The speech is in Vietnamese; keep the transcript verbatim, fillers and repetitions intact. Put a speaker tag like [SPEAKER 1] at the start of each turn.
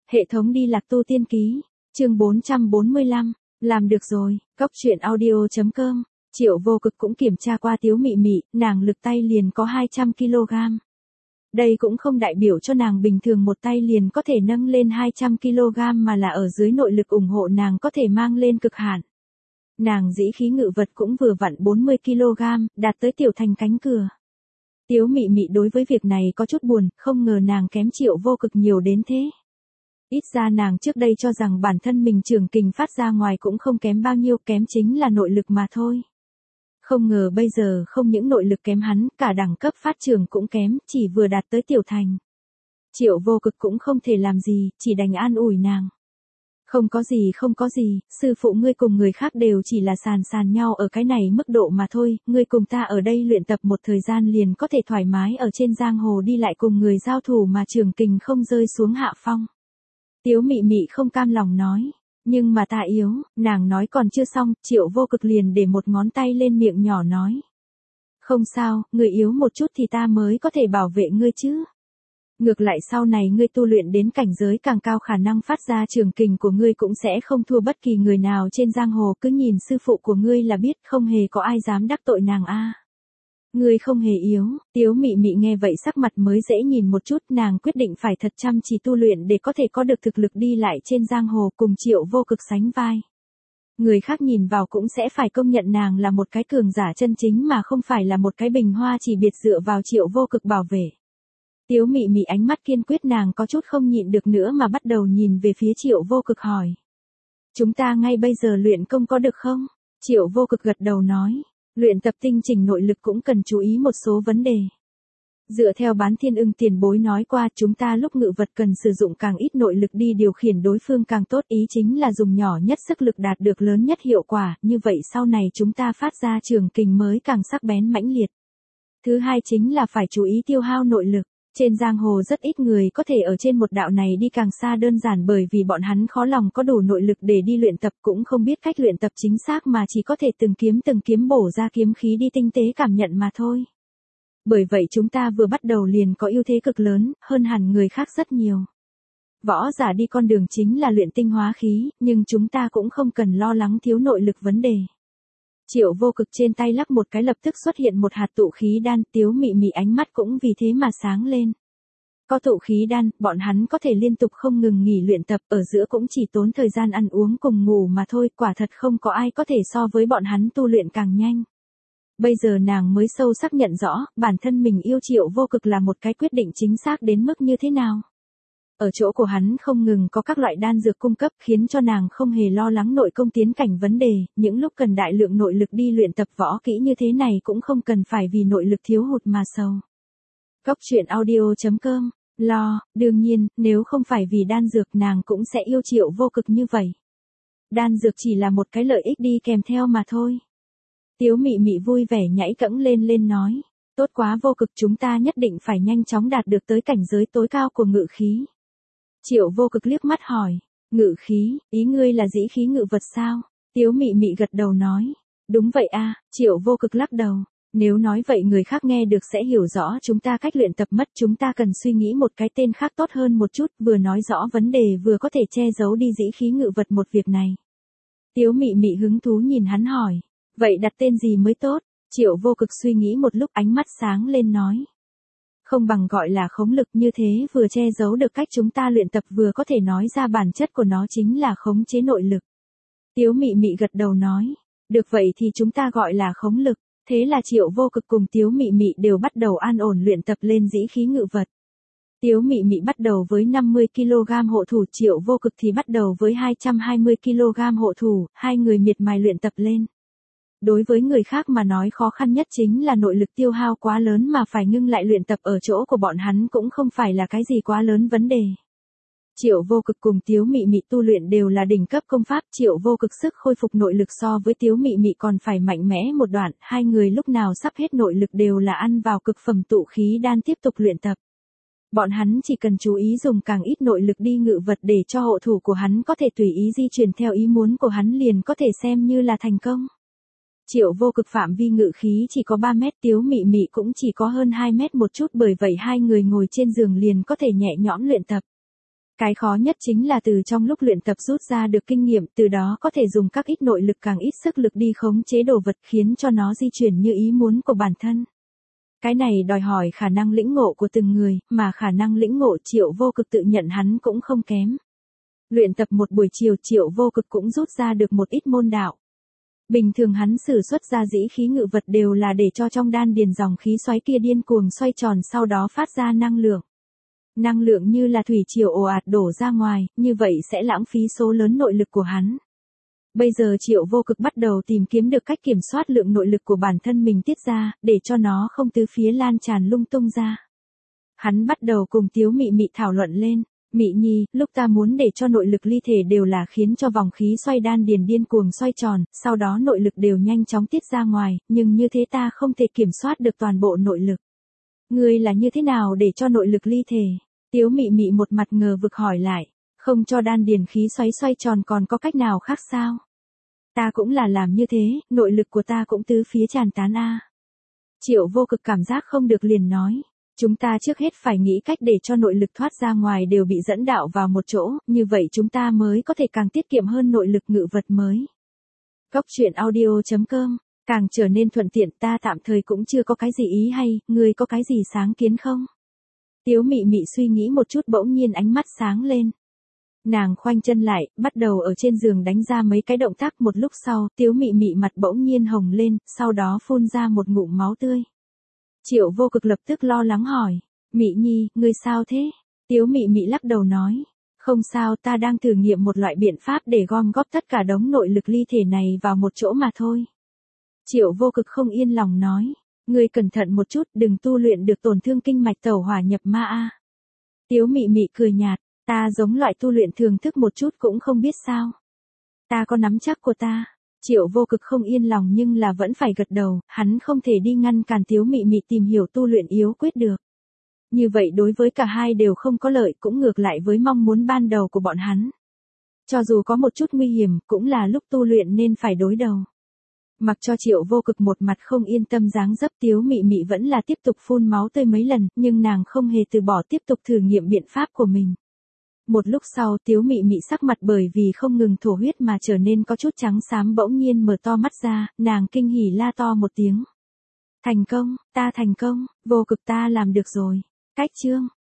[SPEAKER 1] Hệ thống đi lạc tu tiên ký, chương bốn trăm bốn mươi lăm, làm được rồi, cốc truyện audio.com, Triệu Vô Cực cũng kiểm tra qua Tiếu Mị Mị, nàng lực tay liền có hai trăm ki lô gam. Đây cũng không đại biểu cho nàng bình thường một tay liền có thể nâng lên hai trăm ki lô gam mà là ở dưới nội lực ủng hộ nàng có thể mang lên cực hạn. Nàng dĩ khí ngự vật cũng vừa vặn bốn mươi ki lô gam, đạt tới tiểu thành cánh cửa. Tiếu Mị Mị đối với việc này có chút buồn, không ngờ nàng kém Triệu Vô Cực nhiều đến thế. Ít ra nàng trước đây cho rằng bản thân mình trường kình phát ra ngoài cũng không kém bao nhiêu, kém chính là nội lực mà thôi. Không ngờ bây giờ không những nội lực kém hắn, cả đẳng cấp phát trường cũng kém, chỉ vừa đạt tới tiểu thành. Triệu Vô Cực cũng không thể làm gì, chỉ đành an ủi nàng. Không có gì không có gì, sư phụ ngươi cùng người khác đều chỉ là sàn sàn nhau ở cái này mức độ mà thôi, ngươi cùng ta ở đây luyện tập một thời gian liền có thể thoải mái ở trên giang hồ đi lại cùng người giao thủ mà trường kình không rơi xuống hạ phong. Tiếu Mị Mị không cam lòng nói, nhưng mà ta yếu, nàng nói còn chưa xong, Triệu Vô Cực liền để một ngón tay lên miệng nhỏ nói. Không sao, ngươi yếu một chút thì ta mới có thể bảo vệ ngươi chứ. Ngược lại sau này ngươi tu luyện đến cảnh giới càng cao khả năng phát ra trường kình của ngươi cũng sẽ không thua bất kỳ người nào trên giang hồ, cứ nhìn sư phụ của ngươi là biết không hề có ai dám đắc tội nàng a. Ngươi không hề yếu, Tiếu Mị Mị nghe vậy sắc mặt mới dễ nhìn một chút, nàng quyết định phải thật chăm chỉ tu luyện để có thể có được thực lực đi lại trên giang hồ cùng Triệu Vô Cực sánh vai. Người khác nhìn vào cũng sẽ phải công nhận nàng là một cái cường giả chân chính mà không phải là một cái bình hoa chỉ biệt dựa vào Triệu Vô Cực bảo vệ. Tiếu Mị Mị ánh mắt kiên quyết, nàng có chút không nhịn được nữa mà bắt đầu nhìn về phía Triệu Vô Cực hỏi. Chúng ta ngay bây giờ luyện công có được không? Triệu Vô Cực gật đầu nói. Luyện tập tinh chỉnh nội lực cũng cần chú ý một số vấn đề. Dựa theo Bán Thiên Ưng tiền bối nói qua, chúng ta lúc ngự vật cần sử dụng càng ít nội lực đi điều khiển đối phương càng tốt, ý chính là dùng nhỏ nhất sức lực đạt được lớn nhất hiệu quả, như vậy sau này chúng ta phát ra trường kình mới càng sắc bén mãnh liệt. Thứ hai chính là phải chú ý tiêu hao nội lực. Trên giang hồ rất ít người có thể ở trên một đạo này đi càng xa, đơn giản bởi vì bọn hắn khó lòng có đủ nội lực để đi luyện tập, cũng không biết cách luyện tập chính xác mà chỉ có thể từng kiếm từng kiếm bổ ra kiếm khí đi tinh tế cảm nhận mà thôi. Bởi vậy chúng ta vừa bắt đầu liền có ưu thế cực lớn, hơn hẳn người khác rất nhiều. Võ giả đi con đường chính là luyện tinh hóa khí, nhưng chúng ta cũng không cần lo lắng thiếu nội lực vấn đề. Triệu Vô Cực trên tay lắc một cái lập tức xuất hiện một hạt tụ khí đan, Tiếu Mị Mị ánh mắt cũng vì thế mà sáng lên. Có tụ khí đan, bọn hắn có thể liên tục không ngừng nghỉ luyện tập, ở giữa cũng chỉ tốn thời gian ăn uống cùng ngủ mà thôi, quả thật không có ai có thể so với bọn hắn tu luyện càng nhanh. Bây giờ nàng mới sâu sắc nhận rõ, bản thân mình yêu Triệu Vô Cực là một cái quyết định chính xác đến mức như thế nào. Ở chỗ của hắn không ngừng có các loại đan dược cung cấp khiến cho nàng không hề lo lắng nội công tiến cảnh vấn đề, những lúc cần đại lượng nội lực đi luyện tập võ kỹ như thế này cũng không cần phải vì nội lực thiếu hụt mà sầu. Cốc truyện audio.com, lo, đương nhiên, nếu không phải vì đan dược nàng cũng sẽ yêu Triệu Vô Cực như vậy. Đan dược chỉ là một cái lợi ích đi kèm theo mà thôi. Tiếu Mị Mị vui vẻ nhảy cẫng lên lên nói, tốt quá Vô Cực, chúng ta nhất định phải nhanh chóng đạt được tới cảnh giới tối cao của ngự khí. Triệu Vô Cực liếc mắt hỏi, ngự khí, ý ngươi là dĩ khí ngự vật sao? Tiếu Mị Mị gật đầu nói, đúng vậy a. Triệu Vô Cực lắc đầu, nếu nói vậy người khác nghe được sẽ hiểu rõ chúng ta cách luyện tập mất, chúng ta cần suy nghĩ một cái tên khác tốt hơn một chút, vừa nói rõ vấn đề vừa có thể che giấu đi dĩ khí ngự vật một việc này. Tiếu Mị Mị hứng thú nhìn hắn hỏi, vậy đặt tên gì mới tốt? Triệu Vô Cực suy nghĩ một lúc ánh mắt sáng lên nói. Không bằng gọi là khống lực, như thế vừa che giấu được cách chúng ta luyện tập vừa có thể nói ra bản chất của nó chính là khống chế nội lực. Tiếu Mị Mị gật đầu nói, được vậy thì chúng ta gọi là khống lực. Thế là Triệu Vô Cực cùng Tiếu Mị Mị đều bắt đầu an ổn luyện tập lên dĩ khí ngự vật. Tiếu Mị Mị bắt đầu với năm mươi ki lô gam hộ thủ, Triệu Vô Cực thì bắt đầu với hai trăm hai mươi ki lô gam hộ thủ, hai người miệt mài luyện tập lên. Đối với người khác mà nói khó khăn nhất chính là nội lực tiêu hao quá lớn mà phải ngưng lại luyện tập, ở chỗ của bọn hắn cũng không phải là cái gì quá lớn vấn đề. Triệu Vô Cực cùng Tiếu Mị Mị tu luyện đều là đỉnh cấp công pháp, Triệu Vô Cực sức khôi phục nội lực so với Tiếu Mị Mị còn phải mạnh mẽ một đoạn, hai người lúc nào sắp hết nội lực đều là ăn vào cực phẩm tụ khí đan tiếp tục luyện tập. Bọn hắn chỉ cần chú ý dùng càng ít nội lực đi ngự vật để cho hộ thủ của hắn có thể tùy ý di chuyển theo ý muốn của hắn liền có thể xem như là thành công. Triệu Vô Cực phạm vi ngự khí chỉ có ba mét, Tiếu Mị Mị cũng chỉ có hơn hai mét một chút, bởi vậy hai người ngồi trên giường liền có thể nhẹ nhõm luyện tập. Cái khó nhất chính là từ trong lúc luyện tập rút ra được kinh nghiệm, từ đó có thể dùng các ít nội lực càng ít sức lực đi khống chế đồ vật khiến cho nó di chuyển như ý muốn của bản thân. Cái này đòi hỏi khả năng lĩnh ngộ của từng người, mà khả năng lĩnh ngộ Triệu Vô Cực tự nhận hắn cũng không kém. Luyện tập một buổi chiều Triệu Vô Cực cũng rút ra được một ít môn đạo. Bình thường hắn sử xuất ra dĩ khí ngự vật đều là để cho trong đan điền dòng khí xoáy kia điên cuồng xoay tròn sau đó phát ra năng lượng. Năng lượng như là thủy triều ồ ạt đổ ra ngoài, như vậy sẽ lãng phí số lớn nội lực của hắn. Bây giờ Triệu Vô Cực bắt đầu tìm kiếm được cách kiểm soát lượng nội lực của bản thân mình tiết ra, để cho nó không tứ phía lan tràn lung tung ra. Hắn bắt đầu cùng Tiếu Mị Mị thảo luận lên. Mị Nhi, lúc ta muốn để cho nội lực ly thể đều là khiến cho vòng khí xoay đan điền điên cuồng xoay tròn, sau đó nội lực đều nhanh chóng tiết ra ngoài, nhưng như thế ta không thể kiểm soát được toàn bộ nội lực. Ngươi là như thế nào để cho nội lực ly thể? Tiếu Mị Mị một mặt ngờ vực hỏi lại, không cho đan điền khí xoáy xoay tròn còn có cách nào khác sao? Ta cũng là làm như thế, nội lực của ta cũng tứ phía tràn tán a. Triệu Vô Cực cảm giác không được liền nói. Chúng ta trước hết phải nghĩ cách để cho nội lực thoát ra ngoài đều bị dẫn đạo vào một chỗ, như vậy chúng ta mới có thể càng tiết kiệm hơn nội lực ngự vật mới. Cốc truyện audio chấm com, càng trở nên thuận tiện, ta tạm thời cũng chưa có cái gì ý hay, ngươi có cái gì sáng kiến không? Tiếu Mị Mị suy nghĩ một chút bỗng nhiên ánh mắt sáng lên. Nàng khoanh chân lại, bắt đầu ở trên giường đánh ra mấy cái động tác, một lúc sau, Tiếu Mị Mị mặt bỗng nhiên hồng lên, sau đó phun ra một ngụm máu tươi. Triệu Vô Cực lập tức lo lắng hỏi, Mị Nhi, ngươi sao thế? Tiếu Mị Mị lắc đầu nói, không sao, ta đang thử nghiệm một loại biện pháp để gom góp tất cả đống nội lực ly thể này vào một chỗ mà thôi. Triệu Vô Cực không yên lòng nói, ngươi cẩn thận một chút, đừng tu luyện được tổn thương kinh mạch tẩu hỏa nhập ma a. Tiếu Mị Mị cười nhạt, ta giống loại tu luyện thường thức một chút cũng không biết sao. Ta có nắm chắc của ta. Triệu Vô Cực không yên lòng nhưng là vẫn phải gật đầu, hắn không thể đi ngăn cản Tiếu Mị Mị tìm hiểu tu luyện yếu quyết được. Như vậy đối với cả hai đều không có lợi, cũng ngược lại với mong muốn ban đầu của bọn hắn. Cho dù có một chút nguy hiểm, cũng là lúc tu luyện nên phải đối đầu. Mặc cho Triệu Vô Cực một mặt không yên tâm dáng dấp, Tiếu Mị Mị vẫn là tiếp tục phun máu tươi mấy lần, nhưng nàng không hề từ bỏ tiếp tục thử nghiệm biện pháp của mình. Một lúc sau Tiếu Mị Mị sắc mặt bởi vì không ngừng thổ huyết mà trở nên có chút trắng xám, bỗng nhiên mở to mắt ra, nàng kinh hỉ la to một tiếng. Thành công, ta thành công, Vô Cực ta làm được rồi. Cách chương